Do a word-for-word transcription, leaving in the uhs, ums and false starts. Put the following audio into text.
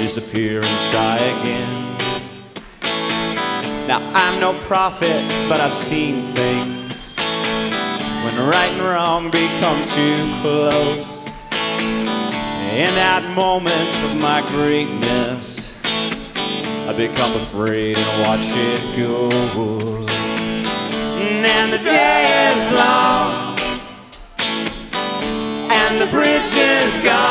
disappear and try again. Now I'm no prophet, but I've seen things when right and wrong become too close. In that moment of my greatness, I become afraid and watch it go. And the day is long, and the bridge is gone.